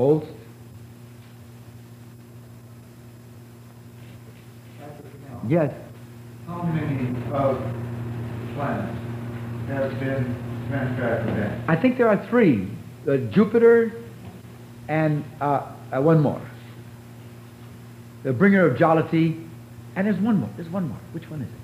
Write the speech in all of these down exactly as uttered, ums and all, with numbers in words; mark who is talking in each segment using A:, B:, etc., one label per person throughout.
A: Holst. Yes.
B: How many of planets have been transcribed for that?
A: I think there are three. Uh, Jupiter and uh, uh, one more. The bringer of jollity, and there's one more. There's one more. Which one is it?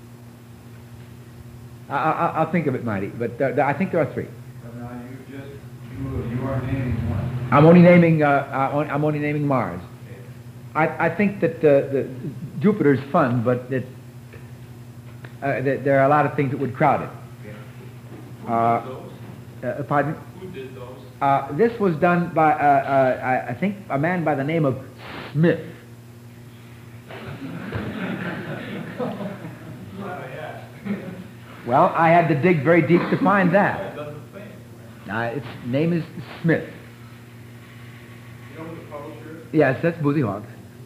A: I, I, I'll think of it, mighty. But uh, I think there are three.
B: But now you just you, you are naming one.
A: I'm only naming. Uh, I'm only naming Mars. I, I think that uh, the Jupiter's fun, but that, uh, that there are a lot of things that would crowd it.
C: Who
A: Uh,
C: did those?
A: uh, pardon?
C: Who did those?
A: Uh, this was done by, uh, uh, I, I think, a man by the name of Smith. Well, I had to dig very deep to find that. Uh, its name is Smith.
C: You know who the publisher is?
A: Yes, that's Boozy Hawks.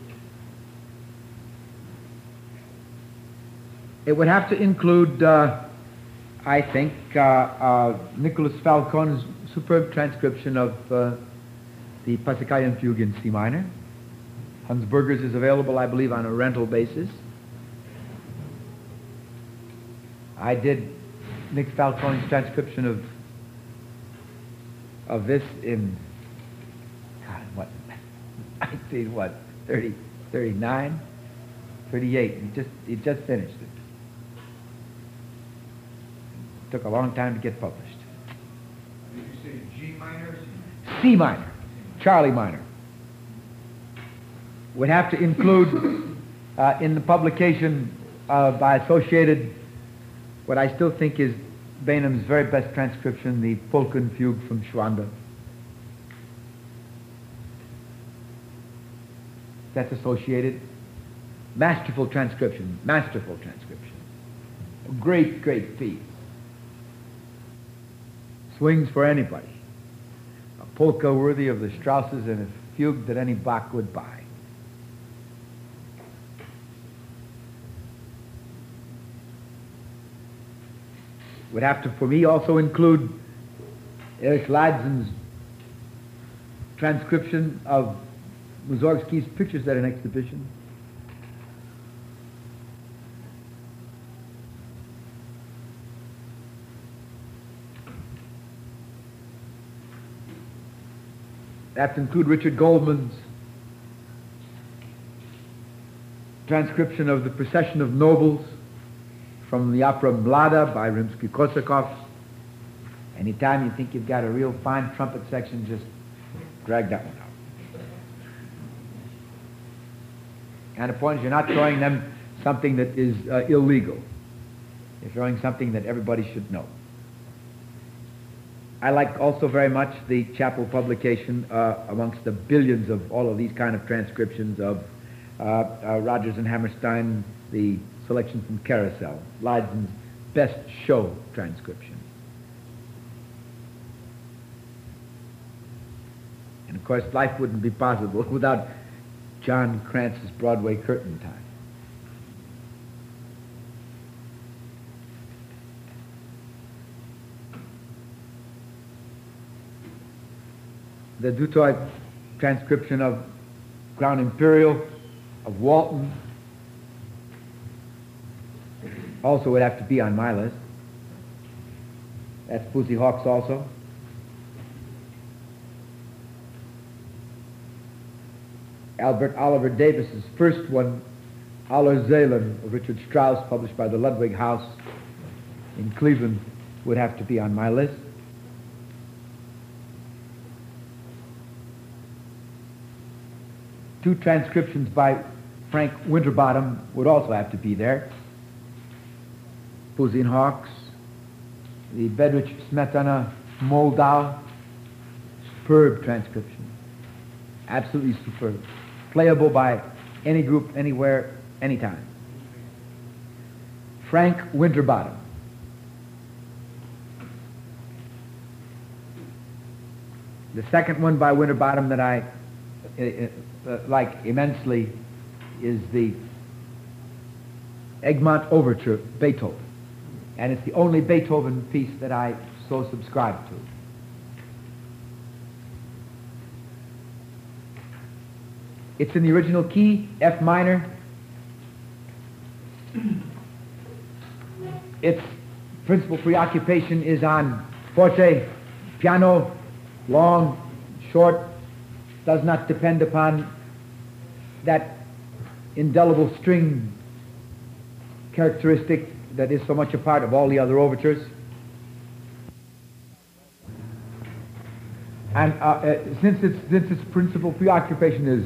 A: It would have to include, uh, I think, uh, uh, Nicholas Falcone's superb transcription of uh, the Passacaglia Fugue in C minor. Hans Berger's is available, I believe, on a rental basis. I did Nick Falcone's transcription of of this in, God, what, nineteen, what, thirty, thirty-nine, thirty-eight. He just, he just finished it. Took a long time to get published.
B: Did you say G minor or C minor?
A: C minor, Charlie minor. Would have to include uh, in the publication uh, by Associated what I still think is Bainham's very best transcription, the Polkan Fugue from Schwanda. That's Associated. Masterful transcription, masterful transcription. A great, great piece. Swings for anybody. A polka worthy of the Strausses and a fugue that any Bach would buy. Would have to, for me, also include Erich Ladzen's transcription of Mussorgsky's pictures at an exhibition. That to include Richard Goldman's transcription of the Procession of Nobles from the opera Mlada by Rimsky-Korsakov. Anytime you think you've got a real fine trumpet section, just drag that one out. And the point is, you're not throwing them something that is uh, illegal. You're throwing something that everybody should know. I like also very much the Chapel publication uh, amongst the billions of all of these kind of transcriptions of uh, uh, Rodgers and Hammerstein, the selection from Carousel, Ladzen's best show transcription. And of course, life wouldn't be possible without John Kranz's Broadway Curtain Time. The Dutoit transcription of Crown Imperial, of Walton, also would have to be on my list. That's Boozy Hawks also. Albert Oliver Davis's first one, Allerseelen of Richard Strauss, published by the Ludwig House in Cleveland, would have to be on my list. Two transcriptions by Frank Winterbottom would also have to be there. Boozy and Hawks, the Bedrich Smetana Moldau, superb transcription, absolutely superb, playable by any group, anywhere, anytime. Frank Winterbottom. The second one by Winterbottom that I uh, uh, like immensely is the Egmont Overture, Beethoven. And it's the only Beethoven piece that I so subscribe to. It's in the original key, F minor. Its principal preoccupation is on forte, piano, long, short, does not depend upon that indelible string characteristic that is so much a part of all the other overtures. And uh, uh, since its since its principal preoccupation is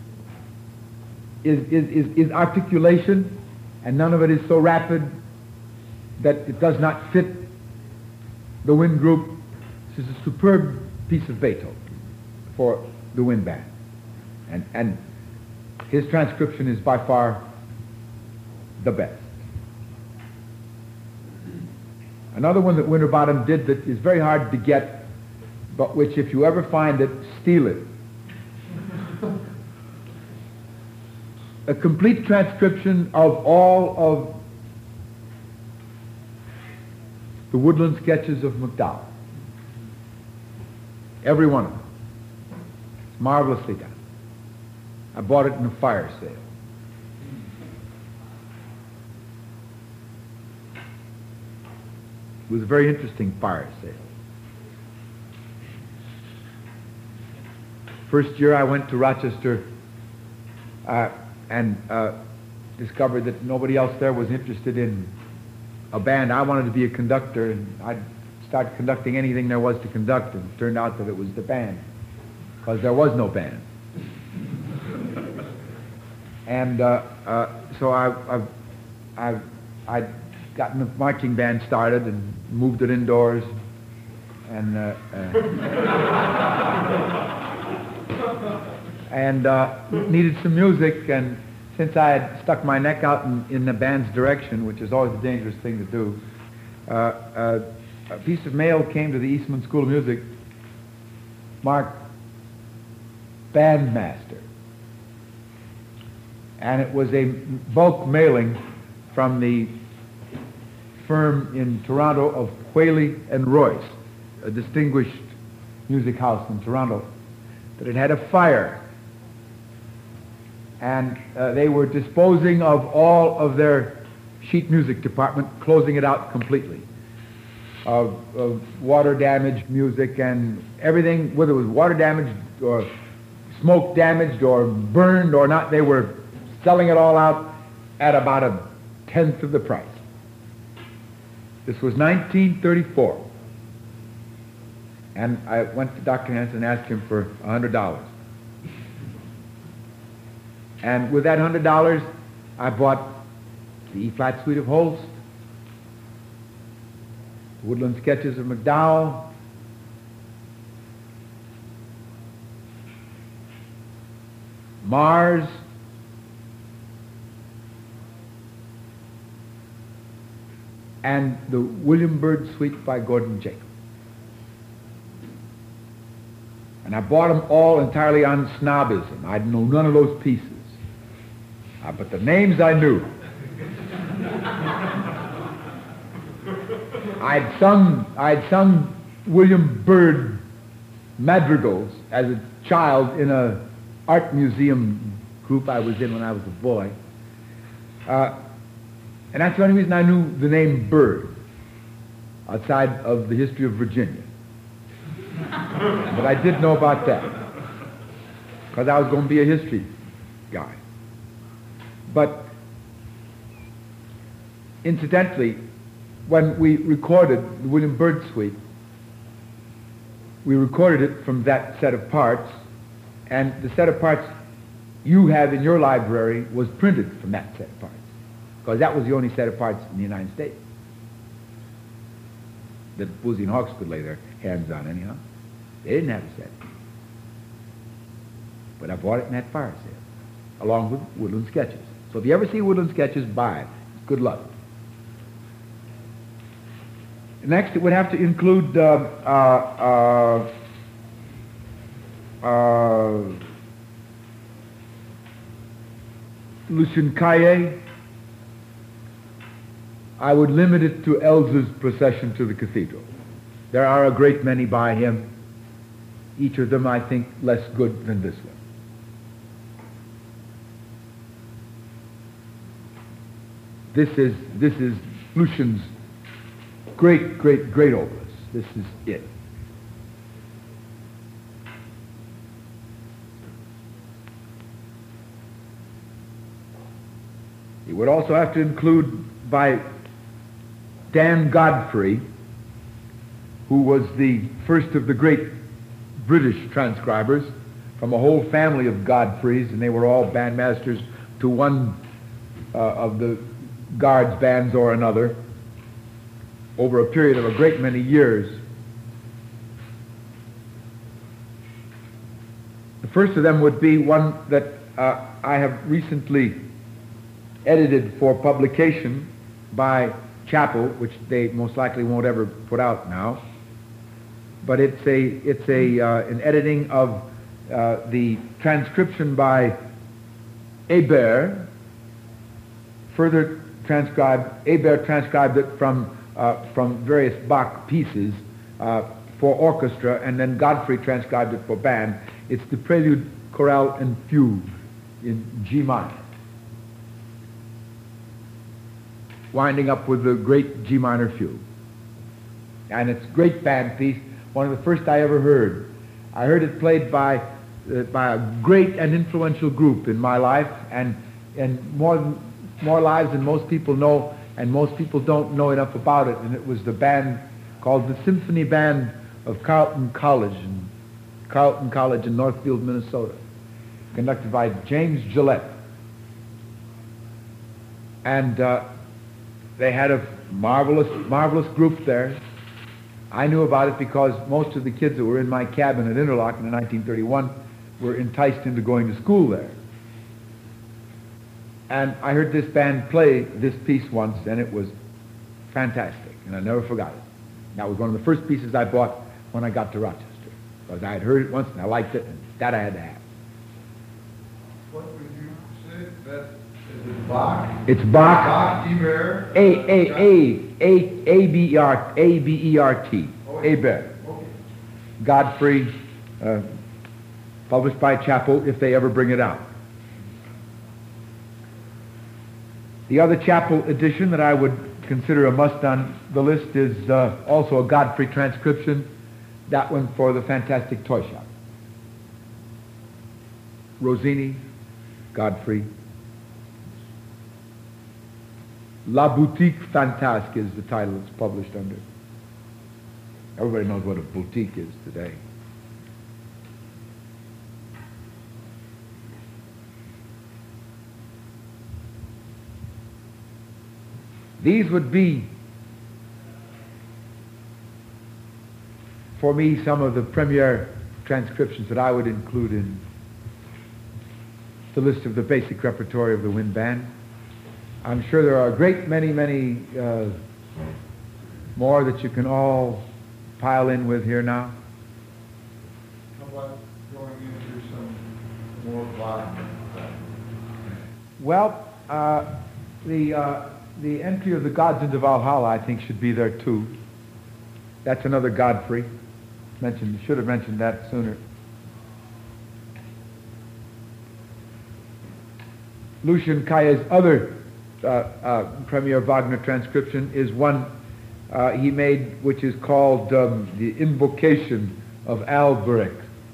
A: is, is is is articulation, and none of it is so rapid that it does not fit the wind group, this is a superb piece of Beethoven for the wind band, and and his transcription is by far the best. Another one that Winterbottom did that is very hard to get, but which, if you ever find it, steal it. A complete transcription of all of the woodland sketches of MacDowell. Every one of them. It's marvelously done. I bought it in a fire sale. It was a very interesting fire sale. First year I went to Rochester uh, and uh, discovered that nobody else there was interested in a band. I wanted to be a conductor, and I'd start conducting anything there was to conduct, and it turned out that it was the band, because there was no band. And uh, uh, so I, I've, I've, I'd gotten the marching band started and moved it indoors, and uh, uh, and uh, needed some music. And since I had stuck my neck out in, in the band's direction, which is always a dangerous thing to do, uh, uh, a piece of mail came to the Eastman School of Music marked bandmaster. And it was a bulk mailing from the firm in Toronto of Whaley and Royce, a distinguished music house in Toronto, that had had a fire. And uh, they were disposing of all of their sheet music department, closing it out completely, of, of water damaged music and everything, whether it was water damaged or smoke damaged or burned or not, they were selling it all out at about a tenth of the price. This was nineteen thirty-four. And I went to Doctor Hanson and asked him for one hundred dollars. And with that one hundred dollars, I bought the E-flat suite of Holst, the Woodland Sketches of MacDowell, Mars, and the William Byrd Suite by Gordon Jacob. And I bought them all entirely on snobism. I know none of those pieces. Uh, but the names I knew. I'd sung, I'd sung William Byrd madrigals as a child in a art museum group I was in when I was a boy. Uh, and that's the only reason I knew the name Byrd, outside of the history of Virginia. But I did know about that, because I was going to be a history guy. But incidentally, when we recorded the William Byrd Suite, we recorded it from that set of parts, and the set of parts you have in your library was printed from that set of parts, because that was the only set of parts in the United States that Boosey and Hawkes could lay their hands on anyhow. They didn't have a set. But I bought it in that fire sale, along with Woodland Sketches. So if you ever see Woodland Sketches, buy it. Good luck. Next, it would have to include uh, uh, uh, uh, Lucien Caillet. I would limit it to Elz's Procession to the Cathedral. There are a great many by him. Each of them, I think, less good than this one. this is this is Lucian's great, great, great opus. This is it. It would also have to include by Dan Godfrey, who was the first of the great British transcribers from a whole family of Godfreys, and they were all bandmasters to one uh, of the Guards bands or another over a period of a great many years. The first of them would be one that uh, I have recently edited for publication by Chapel, which they most likely won't ever put out now. But it's a it's a uh, an editing of uh, the transcription by Hébert. Further transcribed, Hébert transcribed it from uh, from various Bach pieces uh, for orchestra, and then Godfrey transcribed it for band. It's the Prelude, Chorale, and Fugue in G minor, winding up with the great G minor fugue. And it's a great band piece, one of the first I ever heard. I heard it played by uh, by a great and influential group in my life, and and more more lives than most people know, and most people don't know enough about it. And it was the band called the Symphony Band of Carleton College, in Carleton College in Northfield, Minnesota, conducted by James Gillette. And uh, they had a marvelous, marvelous group there. I knew about it because most of the kids that were in my cabin at Interlochen in nineteen thirty-one were enticed into going to school there. And I heard this band play this piece once, and it was fantastic, and I never forgot it. That was one of the first pieces I bought when I got to Rochester, because I had heard it once and I liked it, and that I had to have.
B: What would you say? That is it Bach?
A: It's Bach.
B: Bach, Hébert.
A: A A A A A B E R A B E R T. Hébert.
B: Okay.
A: Godfrey, uh, published by Chapel, if they ever bring it out. The other Chapel edition that I would consider a must on the list is uh, also a Godfrey transcription, that one for the Fantastic Toy Shop. Rossini, Godfrey. La Boutique Fantasque is the title it's published under. Everybody knows what a boutique is today. These would be, for me, some of the premier transcriptions that I would include in the list of the basic repertory of the wind band. I'm sure there are a great many, many uh, more that you can all pile in with here now.
B: How about going into some more Wagner?
A: Well, uh, the uh, the entry of the Gods into Valhalla, I think, should be there too. That's another Godfrey. Mentioned, should have mentioned that sooner. Lucian Kaye's other uh, uh, premier Wagner transcription is one uh, he made, which is called um, The Invocation of Albrecht.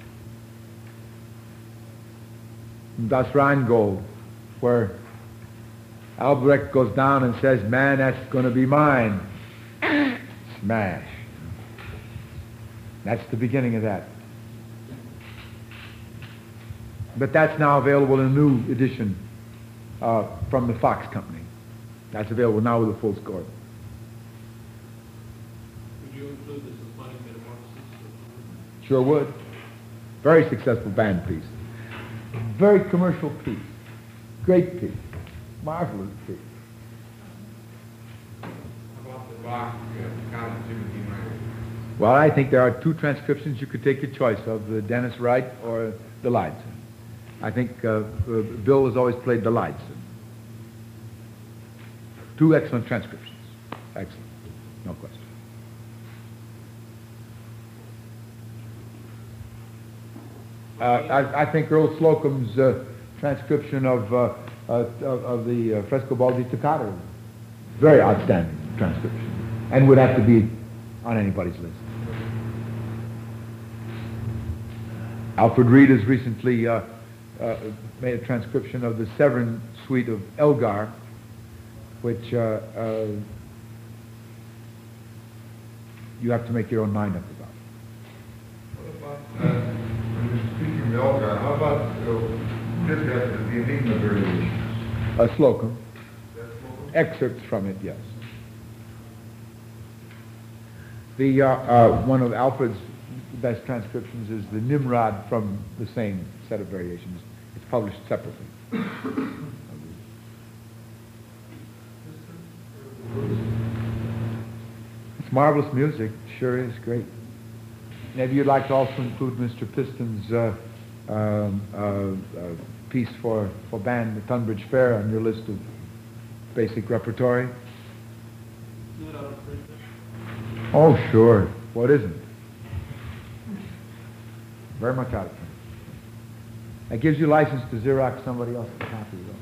A: Das Rheingold, where Albrecht goes down and says, "Man, that's going to be mine." Smash. That's the beginning of that. But that's now available in a new edition uh, from the Fox Company. That's available now with a full score.
C: Would you include the Symphonic Metamorphosis?
A: Sure would. Very successful band piece. Very commercial piece. Great piece. Marvelous piece.
C: How about the Bach uh, Count Timothy Minor?
A: Well, I think there are two transcriptions you could take your choice of, the Dennis Wright or the Leidson. I think uh, uh, Bill has always played the Leidson. Two excellent transcriptions. Excellent. No question. Uh, I, I think Earl Slocum's uh, transcription of, uh, uh, of, of the uh, Frescobaldi Toccata Very outstanding transcription, and would have to be on anybody's list. Alfred Reed has recently uh, uh, made a transcription of the Severin suite of Elgar, which uh, uh, you have to make your own mind up about.
B: What about, uh, when you're speaking of Elgar, how about uh, this has the Enigma variations?
A: A slocum.
B: That's what-
A: Excerpts from it, yes. The uh, uh, one of Alfred's best transcriptions is the Nimrod from the same set of variations. It's published separately. It's marvelous music. Sure is great. Maybe you'd like to also include Mister Piston's uh, um, uh, uh, piece for, for band, the Tunbridge Fair, on your list of basic repertory.
C: Do it out of print.
A: Oh, sure. What isn't? Very much out of print. That gives you license to Xerox somebody else's copy, though.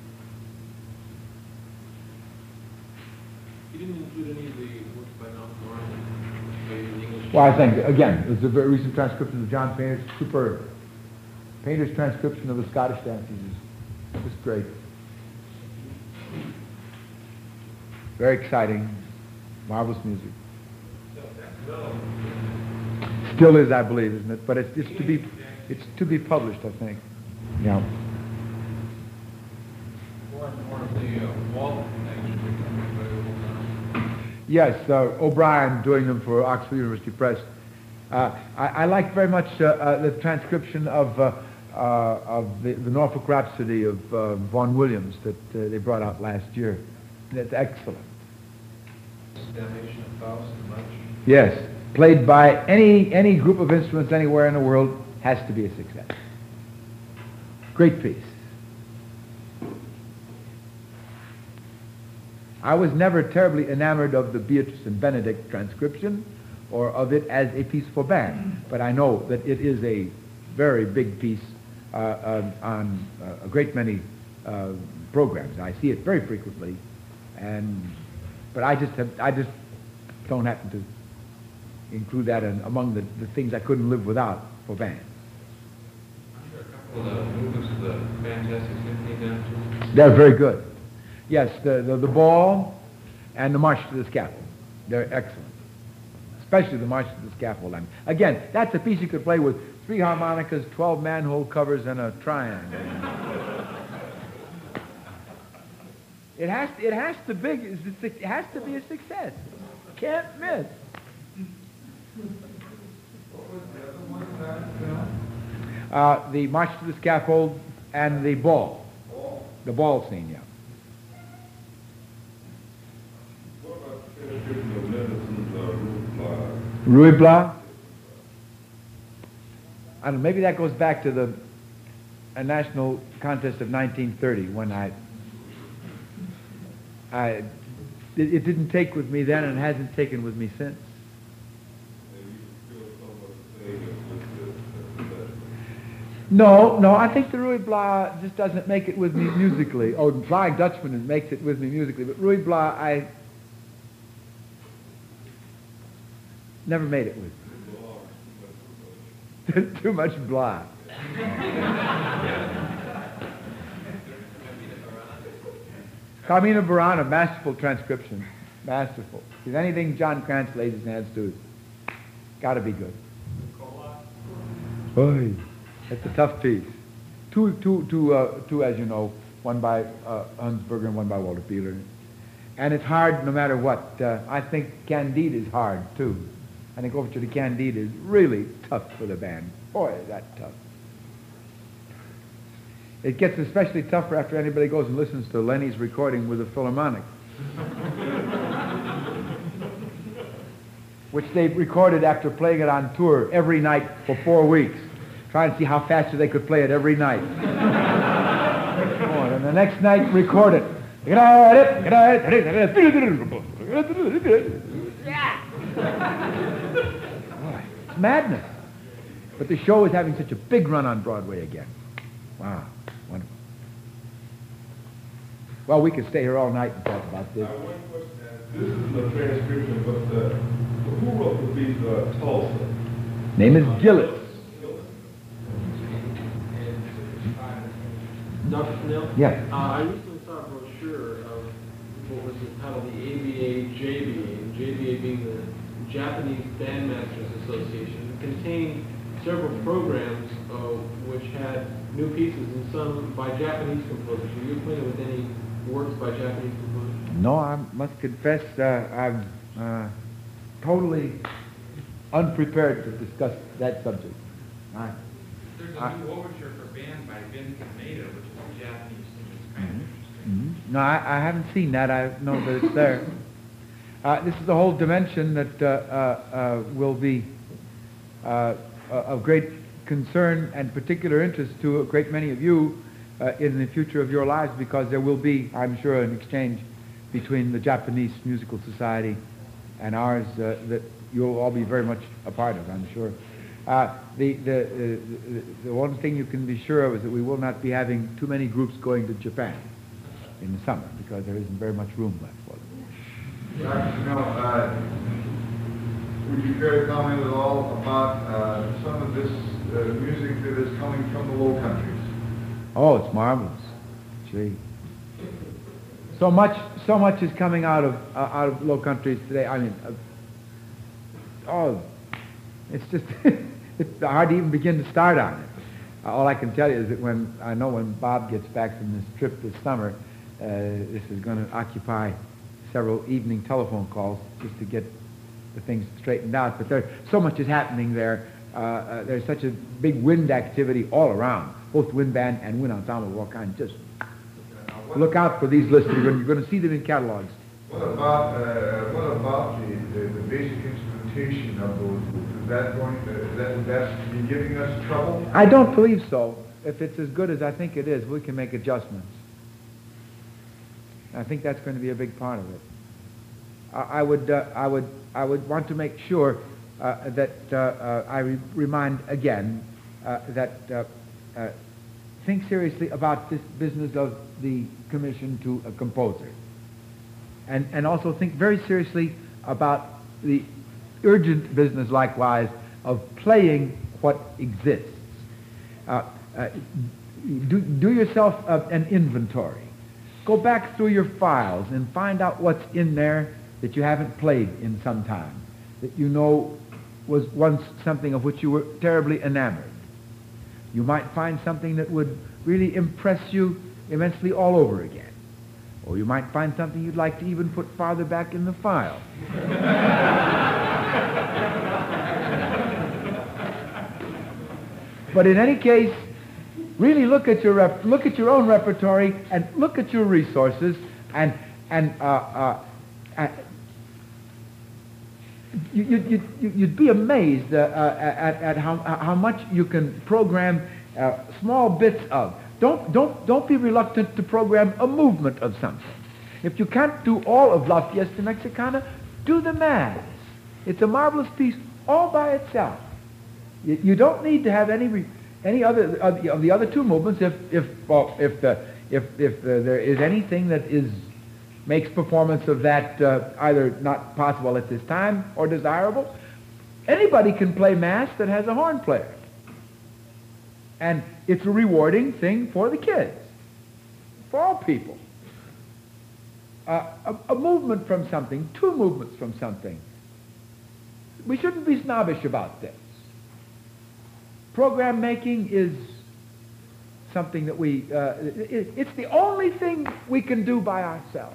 C: You didn't include any of the works by Malcolm Morris, maybe in English.
A: Well, I think, again, it's a very recent transcription of John Painter's superb. Painter's transcription of the Scottish dances is just great. Very exciting, marvelous music. Still is, I believe, isn't it? But it's, it's to be, it's to be published, I think. Yeah.
C: More and more of the uh, Walt things become available now.
A: Yes, uh, O'Brien doing them for Oxford University Press. Uh, I, I like very much uh, uh, the transcription of uh, uh, of the, the Norfolk Rhapsody of uh, Vaughan Williams that uh, they brought out last year. That's excellent.
B: Damnation of Faust and much.
A: Yes, played by any any group of instruments anywhere in the world has to be a success. Great piece. I was never terribly enamored of the Beatrice and Benedict transcription or of it as a piece for band, but I know that it is a very big piece uh, uh, on uh, a great many uh, programs. I see it very frequently, and but I just have, I just don't happen to include that in, among the, the things I couldn't live without for band.
C: Are a couple of the movements of the Fantastic Symphony down too?
A: They're very good. Yes, the, the, the ball and the march to the scaffold. They're excellent. Especially the march to the scaffold. And again, that's a piece you could play with three harmonicas, twelve manhole covers, and a triangle. It has to, it has to big, it has to be a success. Can't miss.
B: What was the other one that, uh,
A: Uh, the march to the scaffold and the ball.
B: Ball?
A: The ball scene, yeah.
D: What about the transcription of Mendelssohn's uh, Ruhe Blas?
A: Ruy Blas? I don't know, maybe that goes back to the a national contest of nineteen thirty when I, I, it, it didn't take with me then and hasn't taken with me since.
D: And you feel somewhat the same as with this, uh,
A: No, no, I think the Ruy Blas just doesn't make it with me musically. Oh, the Flying Dutchman makes it with me musically, but Ruy Blas, I never made it with me. Too much blah. Carmina Burana, masterful transcription. Masterful. Because anything John Krantz lays his hands to has got to be good. Oy, that's a tough piece. Two, two, two, uh, two, as you know, one by uh, Hans Berger and one by Walter Peeler. And it's hard no matter what. Uh, I think Candide is hard, too. I think Overture to Candide is really tough for the band. Boy, is that tough. It gets especially tougher after anybody goes and listens to Lenny's recording with the Philharmonic, which they recorded after playing it on tour every night for four weeks, trying to see how fast they could play it every night. And the next night, record it. Boy, it's madness. But the show is having such a big run on Broadway again. Wow, wonderful. Well, we could stay here all night and talk about this.
D: I have one question. uh, This is a transcription, but uh, who wrote the piece, uh, Tulsa?
A: Name is Gillis.
E: Doctor Snell?
A: Yeah.
E: Uh, I recently saw a brochure of what was entitled the A B A J B A, and J B A being the Japanese Bandmasters Association. It contained several programs uh, which had new pieces, and some by Japanese composers. Are you acquainted with any works by Japanese composers?
A: No, I must confess uh, I'm uh, totally unprepared to discuss that subject. I,
C: There's a
A: I-
C: new overture for band by Vince Kaneda, which is a Japanese thing. It's kind of interesting.
A: Mhm. No, I, I haven't seen that. I know that it's there. Uh, this is a whole dimension that uh, uh, uh, will be uh, uh, of great concern and particular interest to a great many of you uh, in the future of your lives, because there will be, I'm sure, an exchange between the Japanese Musical Society and ours uh, that you'll all be very much a part of, I'm sure. Uh, the, the, uh, the, the one thing you can be sure of is that we will not be having too many groups going to Japan in the summer, because there isn't very much room left for them.
B: Doctor Snell, uh, would you care to comment at all about uh, some of this uh, music that is coming from the Low Countries?
A: Oh, it's marvelous. Gee. So much, so much is coming out of uh, out of Low Countries today. I mean, uh, oh, it's just it's hard to even begin to start on it. Uh, all I can tell you is that when I know when Bob gets back from this trip this summer, uh, this is going to occupy several evening telephone calls just to get the things straightened out. But there, so much is happening there. Uh, uh, there's such a big wind activity all around, both wind band and wind ensemble, all kinds. Just look out for these lists. You're going, you're going to see them in catalogs.
B: What about uh, what about the, the, the basic instrumentation of those groups? Is that going to, is that, that's be giving us trouble?
A: I don't believe so. If it's as good as I think it is, we can make adjustments. I think that's going to be a big part of it. I, I would, uh, I would, I would want to make sure uh, that uh, uh, I re- remind again uh, that uh, uh, think seriously about this business of the commission to a composer, and and also think very seriously about the urgent business, likewise, of playing what exists. Uh, uh, do, do yourself uh, an inventory. Go back through your files and find out what's in there that you haven't played in some time, that you know was once something of which you were terribly enamored. You might find something that would really impress you immensely all over again. Or you might find something you'd like to even put farther back in the file. But in any case, really look at your rep- look at your own repertory and look at your resources, and and uh, uh, uh, you, you, you, you'd be amazed uh, uh, at, at how how much you can program uh, small bits of. Don't don't don't be reluctant to program a movement of something. If you can't do all of La Fiesta Mexicana, do the Mass. It's a marvelous piece all by itself. You, you don't need to have any re- any other of the, of the other two movements. If if well, if the if if uh, there is anything that is makes performance of that uh, either not possible at this time or desirable, anybody can play Mass that has a horn player. And it's a rewarding thing for the kids, for all people. Uh, a, a movement from something, two movements from something. We shouldn't be snobbish about this. Program making is something that we, uh, it, it's the only thing we can do by ourselves.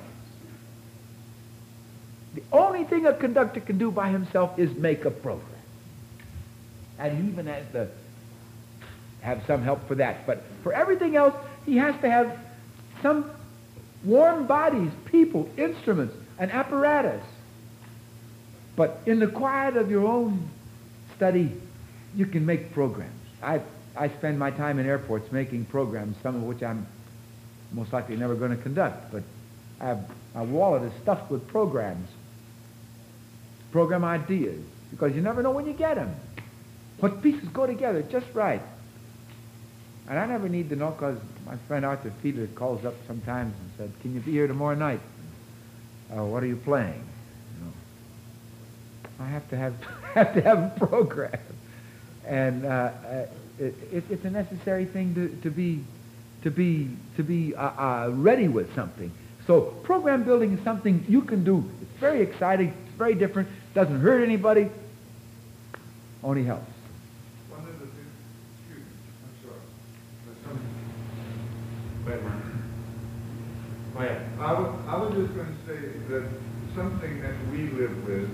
A: The only thing a conductor can do by himself is make a program. And he even has to have some help for that. But for everything else, he has to have some warm bodies, people, instruments, an apparatus. But in the quiet of your own study, you can make programs. I I spend my time in airports making programs, some of which I'm most likely never going to conduct. But I have, my wallet is stuffed with programs, program ideas, because you never know when you get them. What pieces go together just right. And I never need to know because my friend Arthur Fiedler calls up sometimes and said, can you be here tomorrow night? Uh, what are you playing? You know, I have to have, have to have a program. And uh, uh, it, it, it's a necessary thing to, to be, to be, to be uh, uh, ready with something. So program building is something you can do. It's very exciting. It's very different. Doesn't hurt anybody. Only helps.
B: One of the things, excuse me, I'm sorry. There's some-
C: Go ahead, Mark. Go ahead.
B: I was, I was just going to say that something that we live with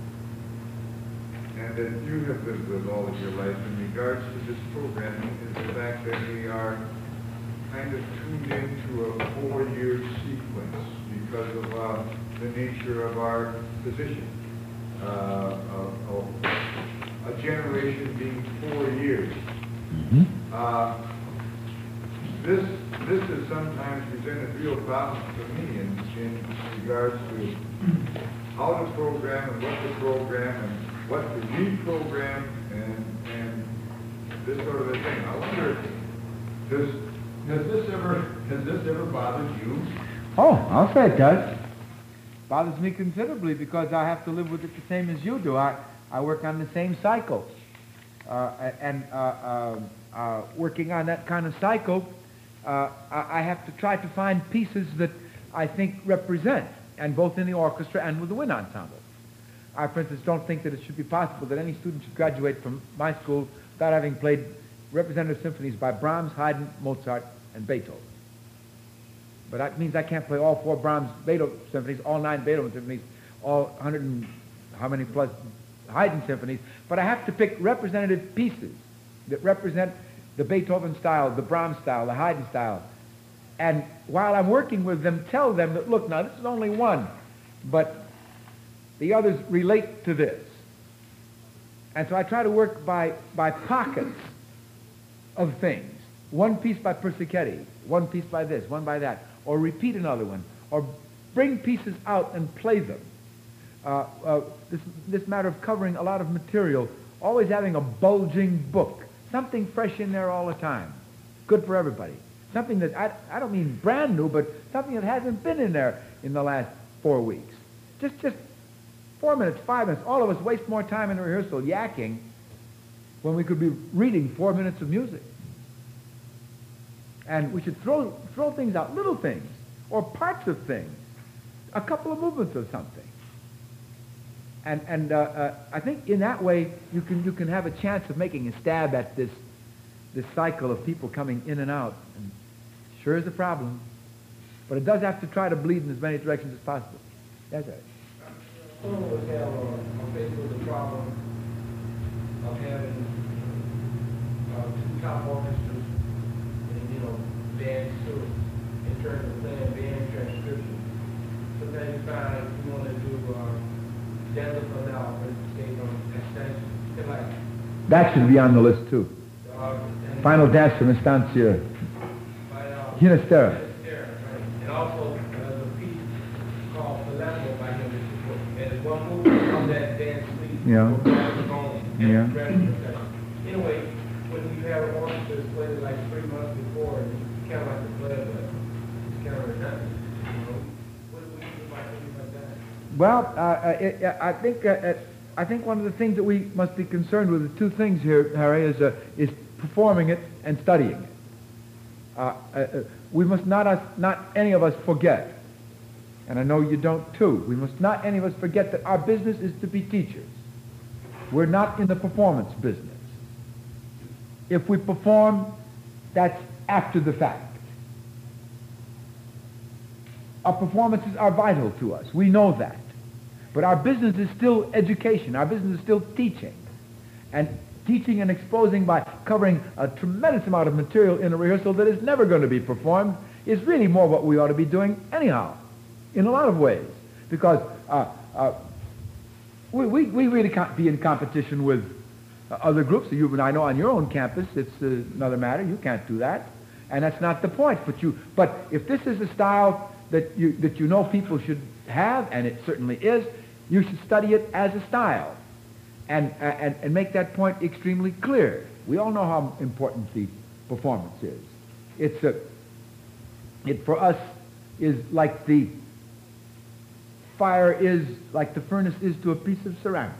B: and that you have lived with all of your life in regards to this programming is the fact that we are kind of tuned into a four-year sequence because of uh, the nature of our position. Uh, of, of a generation being four years.
A: Mm-hmm.
B: Uh, this this has sometimes presented real problems for me in, in regards to how to program and what to program and what to reprogram and and this sort of a thing. I wonder, does has this ever has this ever bothered you?
A: Oh, I'll say it does. Bothers me considerably because I have to live with it the same as you do. I, I work on the same cycle. Uh, and uh, uh, uh, working on that kind of cycle, uh, I, I have to try to find pieces that I think represent, and both in the orchestra and with the wind ensemble. I, for instance, don't think that it should be possible that any student should graduate from my school without having played representative symphonies by Brahms, Haydn, Mozart, and Beethoven. But that means I can't play all four Brahms Beethoven symphonies, all nine Beethoven symphonies, all one hundred and how many plus Haydn symphonies. But I have to pick representative pieces that represent the Beethoven style, the Brahms style, the Haydn style. And while I'm working with them, tell them that, look, now this is only one, but the others relate to this. And so I try to work by, by pockets of things. One piece by Persichetti, one piece by this, one by that, or repeat another one, or bring pieces out and play them. Uh, uh, this, this matter of covering a lot of material, always having a bulging book, something fresh in there all the time, good for everybody. Something that, I, I don't mean brand new, but something that hasn't been in there in the last four weeks. Just, just four minutes, five minutes. All of us waste more time in rehearsal yakking when we could be reading four minutes of music. And we should throw, throw things out, little things, or parts of things, a couple of movements of something. And, and uh, uh, I think in that way you can, you can have a chance of making a stab at this, this cycle of people coming in and out. And sure is a problem, but it does have to try to bleed in as many directions as possible. That's right.
F: Some of us have uh, are faced with the problem of having uh, two top orchestras and, you know, bands too, in terms of playing band transcription. Sometimes you find you want to do uh, stanza for now, for instance, on extension, like
A: That should be on the list too.
F: uh, and
A: Final dance from Estancia
F: by, uh,
A: Ginastera.
F: Ginastera, right? And also uh, a piece called Palermo by him, and it's one movement of that dance suite.
A: Yeah. Yeah.
F: Yeah. Anyway, when you have an orchestra that's played it like three months before, you kind of like to play it, but it's kind of redundant. You know? What do we do about things like that?
A: Well, uh, uh, it, uh, I think uh, uh, I think one of the things that we must be concerned with, the two things here, Harry, is uh, is performing it and studying it. Uh, uh, uh, we must not us, not any of us forget, and I know you don't too. We must not any of us forget that our business is to be teachers. We're not in the performance business. If we perform, that's after the fact. Our performances are vital to us. We know that. But our business is still education. Our business is still teaching. And teaching and exposing by covering a tremendous amount of material in a rehearsal that is never going to be performed is really more what we ought to be doing anyhow, in a lot of ways. Because uh, uh, we, we, we really can't be in competition with uh, other groups. You and I know on your own campus, it's uh, another matter. You can't do that. And that's not the point. But, you, but if this is a style that you, that you know people should have, and it certainly is, you should study it as a style and, uh, and, and make that point extremely clear. We all know how important the performance is. It's a, it for us is like the fire is, like the furnace is to a piece of ceramic.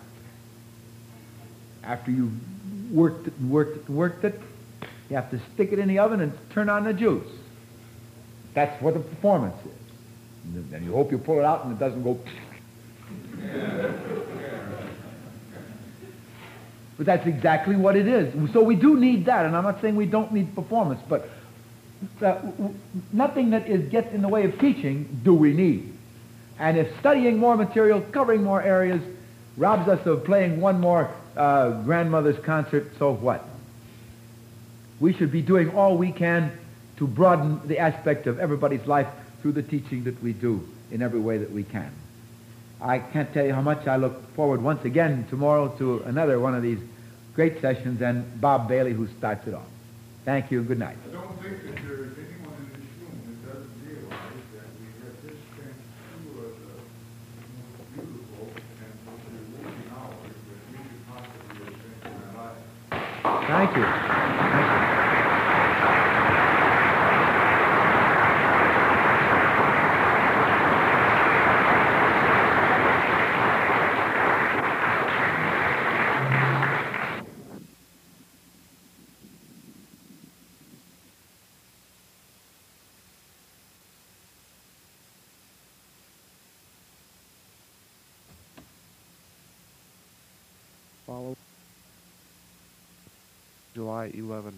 A: After you've worked it and worked it and worked it, you have to stick it in the oven and turn on the juice. That's what the performance is. And then you hope you pull it out and it doesn't go. But that's exactly what it is. So we do need that, and I'm not saying we don't need performance, but uh, w- nothing that is, gets in the way of teaching do we need. And if studying more material, covering more areas, robs us of playing one more uh, grandmother's concert, so what? We should be doing all we can to broaden the aspect of everybody's life through the teaching that we do in every way that we can. I can't tell you how much I look forward once again tomorrow to another one of these great sessions, and Bob Bailey who starts it off. Thank you and good night.
B: I don't think that there is anyone in this room that doesn't realize that we have just spent two of the most beautiful and most rewarding hours that we could possibly have spent in our lives.
A: Thank you. Thank you.
G: Follow July eleventh.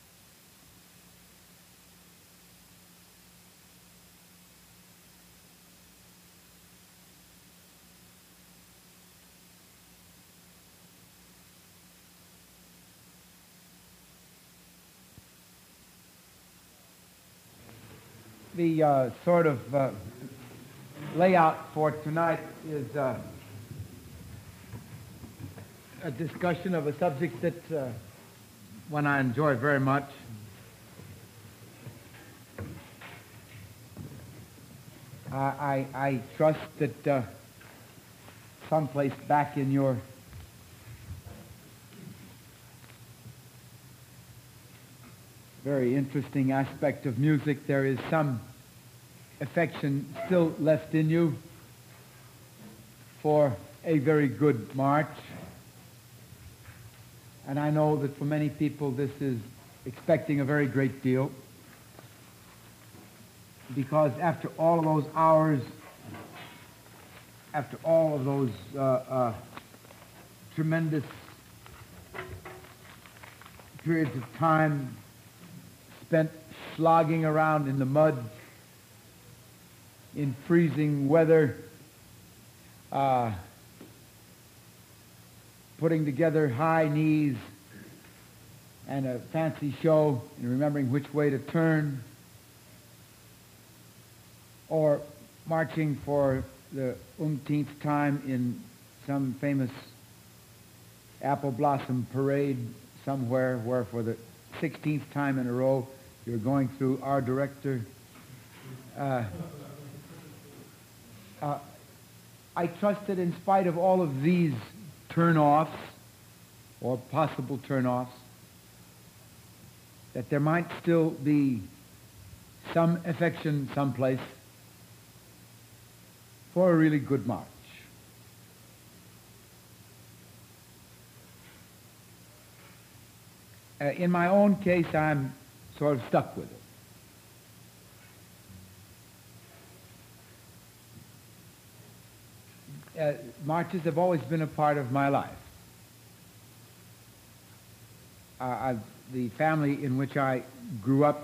A: The uh, sort of uh, layout for tonight is uh, a discussion of a subject that uh, one I enjoy very much. I, I, I trust that uh, someplace back in your very interesting aspect of music, there is some affection still left in you for a very good march. And I know that for many people this is expecting a very great deal, because after all of those hours, after all of those uh, uh, tremendous periods of time spent slogging around in the mud, in freezing weather, uh, putting together high knees and a fancy show and remembering which way to turn, or marching for the umpteenth time in some famous apple blossom parade somewhere where for the sixteenth time in a row you're going through our director. Uh, uh, I trust that in spite of all of these turn-offs or possible turn-offs, that there might still be some affection someplace for a really good march. Uh, in my own case, I'm sort of stuck with it. Uh, marches have always been a part of my life. Uh, I've, the family in which I grew up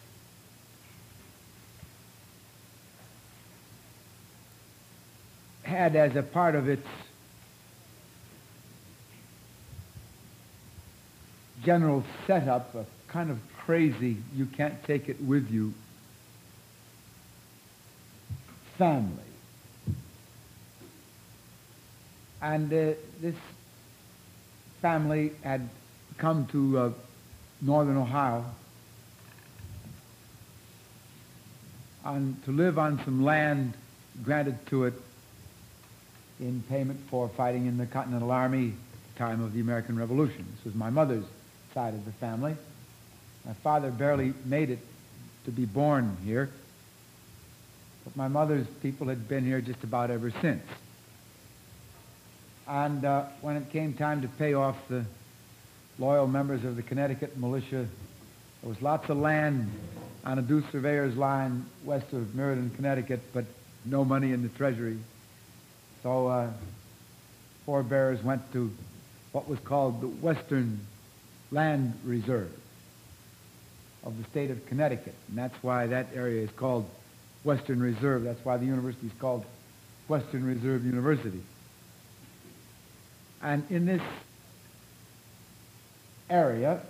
A: had as a part of its general setup a kind of crazy, you can't take it with you family. And uh, this family had come to uh, northern Ohio on, to live on some land granted to it in payment for fighting in the Continental Army at the time of the American Revolution. This was my mother's side of the family. My father barely made it to be born here, but my mother's people had been here just about ever since. And uh, when it came time to pay off the loyal members of the Connecticut militia, there was lots of land on a due surveyor's line west of Meriden, Connecticut, but no money in the treasury. So uh, forebears went to what was called the Western Land Reserve of the state of Connecticut. And that's why that area is called Western Reserve. That's why the university is called Western Reserve University. And in this area,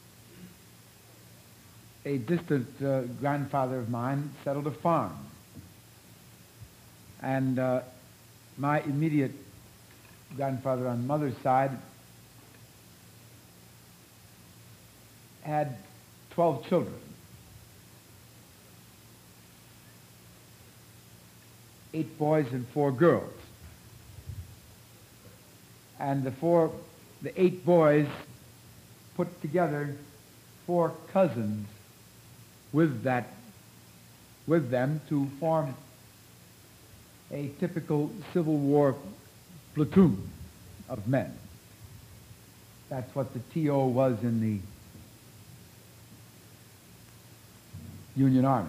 A: a distant uh, grandfather of mine settled a farm. And uh, my immediate grandfather on mother's side had twelve children. Eight boys and four girls. And the four, the eight boys put together four cousins with that, with them to form a typical Civil War platoon of men. That's what the T O was in the Union Army.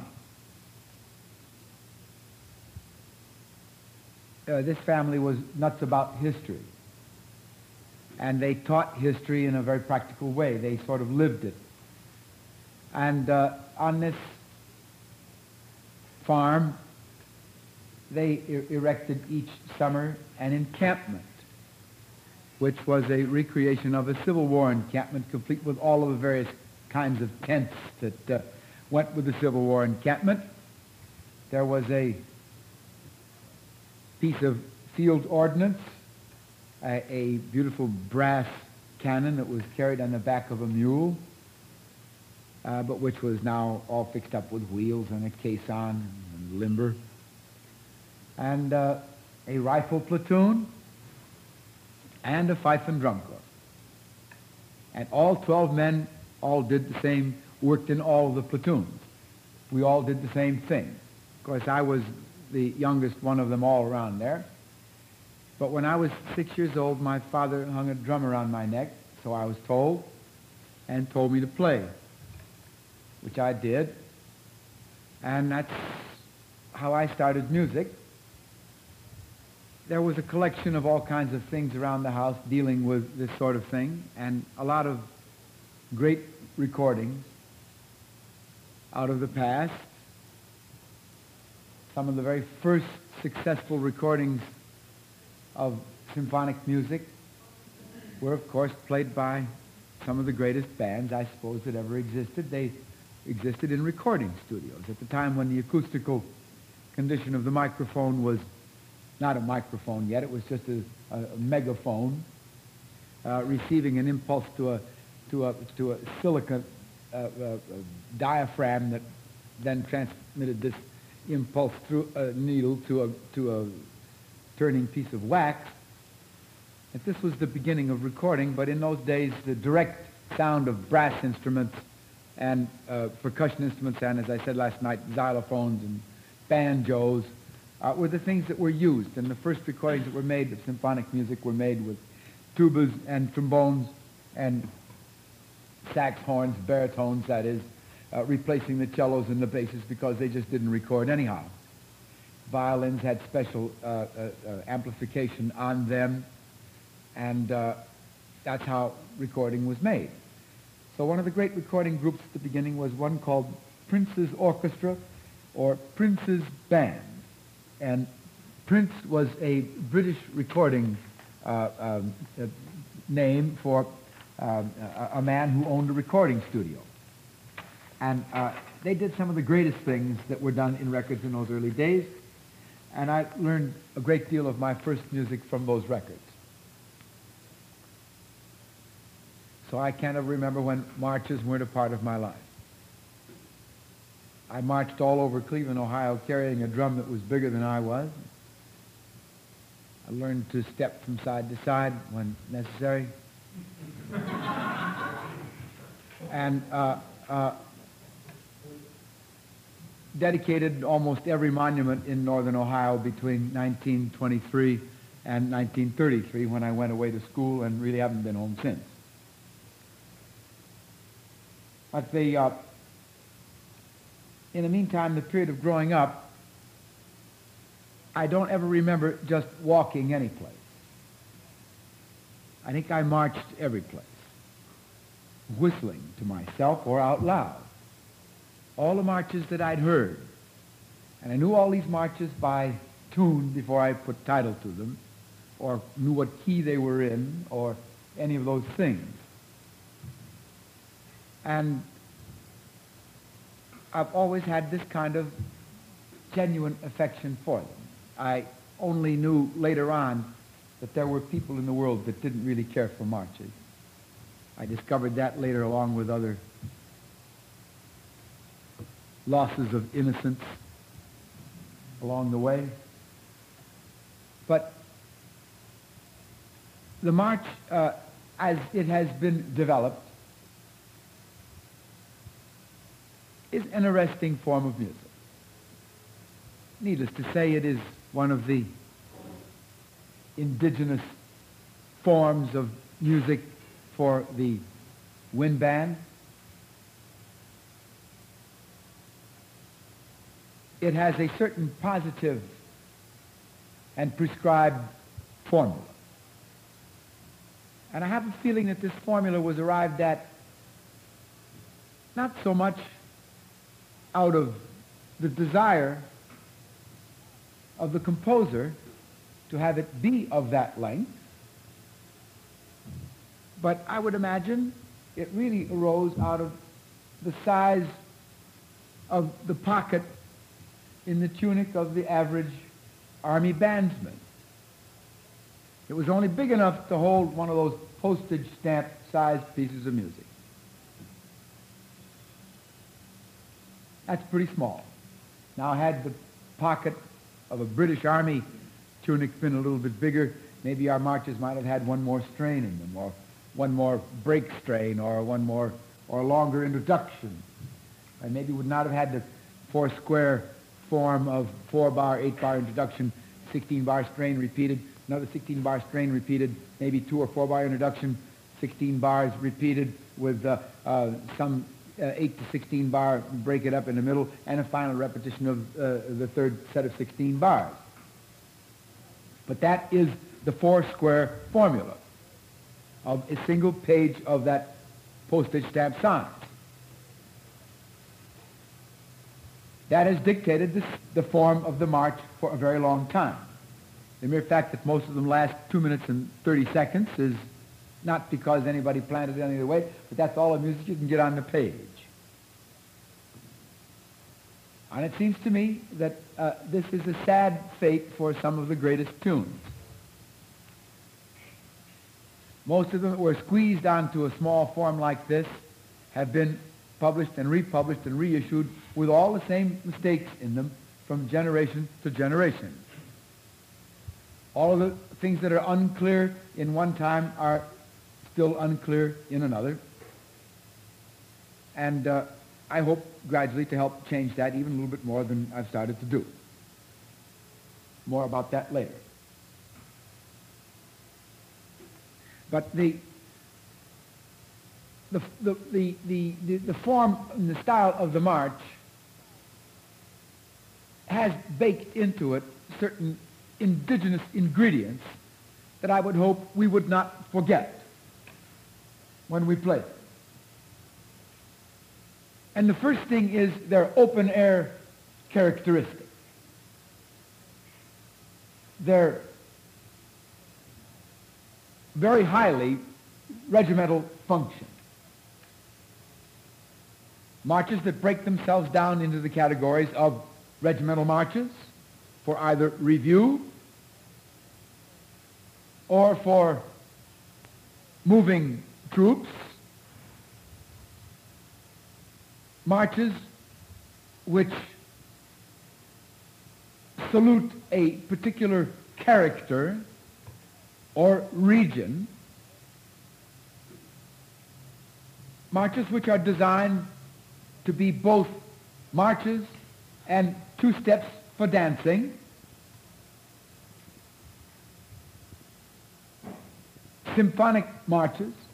A: Uh, this family was nuts about history. And they taught history in a very practical way. They sort of lived it. And uh, on this farm, they er erected each summer an encampment, which was a recreation of a Civil War encampment, complete with all of the various kinds of tents that uh, went with the Civil War encampment. There was a piece of field ordnance, a, a beautiful brass cannon that was carried on the back of a mule, uh, but which was now all fixed up with wheels and a caisson and limber, and uh, a rifle platoon, and a fife and drum corps. And all twelve men all did the same, worked in all of the platoons. We all did the same thing. Of course, I was the youngest one of them all around there. But when I was six years old, my father hung a drum around my neck, so I was told, and told me to play, which I did. And that's how I started music. There was a collection of all kinds of things around the house dealing with this sort of thing, and a lot of great recordings out of the past. Some of the very first successful recordings of symphonic music were, of course, played by some of the greatest bands, I suppose, that ever existed. They existed in recording studios at the time when the acoustical condition of the microphone was not a microphone yet. It was just a, a, a megaphone uh, receiving an impulse to a to a to a silicon uh, uh, diaphragm that then transmitted this impulse through a needle to a to a turning piece of wax. And this was the beginning of recording, but in those days the direct sound of brass instruments and uh, percussion instruments, and as I said last night, xylophones and banjos uh, were the things that were used. And the first recordings that were made of symphonic music were made with tubas and trombones and sax horns, baritones, that is, uh, replacing the cellos and the basses because they just didn't record anyhow. Violins had special uh, uh, uh, amplification on them, and uh, that's how recording was made. So one of the great recording groups at the beginning was one called Prince's Orchestra or Prince's Band. And Prince was a British recording uh, um, uh, name for um, a, a man who owned a recording studio. And uh, they did some of the greatest things that were done in records in those early days. And I learned a great deal of my first music from those records. So I kind of remember when marches weren't a part of my life. I marched all over Cleveland, Ohio, carrying a drum that was bigger than I was. I learned to step from side to side when necessary. And uh, uh, dedicated almost every monument in northern Ohio between nineteen twenty-three and nineteen thirty-three, when I went away to school and really haven't been home since. But the, uh, in the meantime, the period of growing up, I don't ever remember just walking any place. I think I marched every place, whistling to myself or out loud. All the marches that I'd heard. And I knew all these marches by tune before I put title to them, or knew what key they were in, or any of those things. And I've always had this kind of genuine affection for them. I only knew later on that there were people in the world that didn't really care for marches. I discovered that later, along with other losses of innocence along the way. But the march, uh, as it has been developed, is an arresting form of music. Needless to say, it is one of the indigenous forms of music for the wind band. It has a certain positive and prescribed formula. And I have a feeling that this formula was arrived at not so much out of the desire of the composer to have it be of that length, but I would imagine it really arose out of the size of the pocket in the tunic of the average army bandsman. It was only big enough to hold one of those postage stamp sized pieces of music. That's pretty small. Now, had the pocket of a British Army tunic been a little bit bigger, maybe our marches might have had one more strain in them, or one more break strain, or one more, or a longer introduction. And maybe would not have had the four square form of four bar, eight bar introduction, sixteen bar strain repeated, another sixteen bar strain repeated, maybe two or four bar introduction, sixteen bars repeated with uh, uh, some uh, eight to sixteen bar, break it up in the middle, and a final repetition of uh, the third set of sixteen bars. But that is the four square formula of a single page of that postage stamp size. That has dictated this, the form of the march for a very long time. The mere fact that most of them last two minutes and thirty seconds is not because anybody planned it any other way, but that's all the music you can get on the page. And it seems to me that uh, this is a sad fate for some of the greatest tunes. Most of them that were squeezed onto a small form like this have been published and republished and reissued with all the same mistakes in them from generation to generation. All of the things that are unclear in one time are still unclear in another. And uh, I hope gradually to help change that even a little bit more than I've started to do. More about that later. But the the the the the, the, the form and the style of the march has baked into it certain indigenous ingredients that I would hope we would not forget when we play it. And the first thing is their open-air characteristic. Their very highly regimental function. Marches that break themselves down into the categories of regimental marches for either review or for moving troops, marches which salute a particular character or region, marches which are designed to be both marches and two steps for dancing. Symphonic marches,